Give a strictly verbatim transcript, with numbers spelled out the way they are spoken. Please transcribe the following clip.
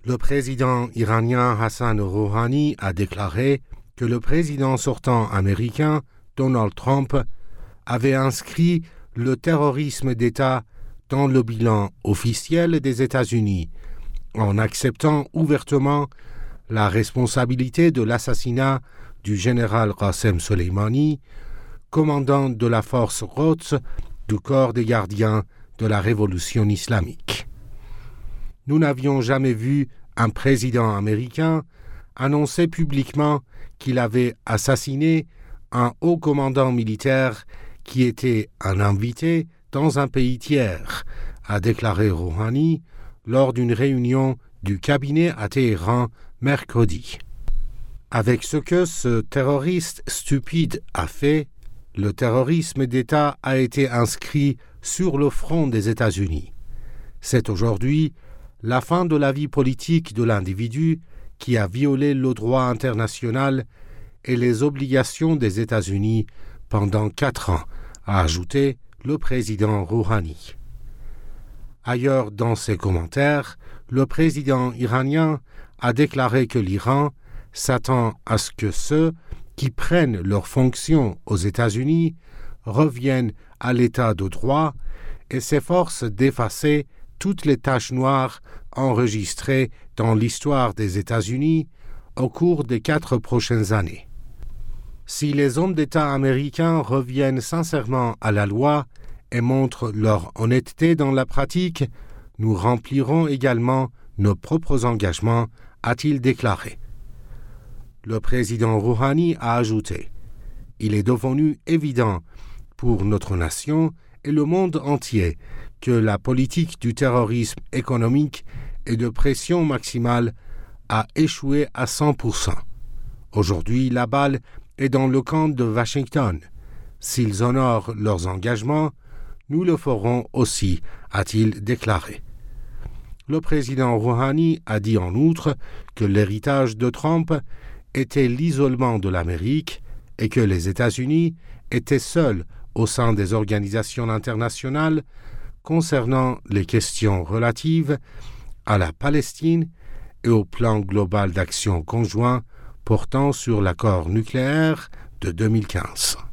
Le président iranien Hassan Rouhani a déclaré que le président sortant américain, Donald Trump, avait inscrit le terrorisme d'État dans le bilan officiel des États-Unis, en acceptant ouvertement la responsabilité de l'assassinat du général Qassem Soleimani, commandant de la force Quds du corps des gardiens de la révolution islamique. Nous n'avions jamais vu un président américain annoncer publiquement qu'il avait assassiné un haut commandant militaire qui était un invité dans un pays tiers, a déclaré Rouhani lors d'une réunion du cabinet à Téhéran mercredi. Avec ce que ce terroriste stupide a fait, le terrorisme d'État a été inscrit sur le front des États-Unis. C'est aujourd'hui la fin de la vie politique de l'individu qui a violé le droit international et les obligations des États-Unis pendant quatre ans, a ajouté le président Rouhani. Ailleurs dans ses commentaires, le président iranien a déclaré que l'Iran s'attend à ce que ceux qui prennent leurs fonctions aux États-Unis reviennent à l'état de droit et s'efforcent d'effacer toutes les taches noires enregistrées dans l'histoire des États-Unis au cours des quatre prochaines années. Si les hommes d'État américains reviennent sincèrement à la loi et montrent leur honnêteté dans la pratique, nous remplirons également nos propres engagements, a-t-il déclaré. Le président Rouhani a ajouté « Il est devenu évident pour notre nation et le monde entier que la politique du terrorisme économique et de pression maximale a échoué à cent pour cent. Aujourd'hui, la balle est dans le camp de Washington. S'ils honorent leurs engagements, nous le ferons aussi, a-t-il déclaré. Le président Rouhani a dit en outre que l'héritage de Trump était l'isolement de l'Amérique et que les États-Unis étaient seuls au sein des organisations internationales concernant les questions relatives à la Palestine et au plan global d'action conjoint portant sur l'accord nucléaire de deux mille quinze.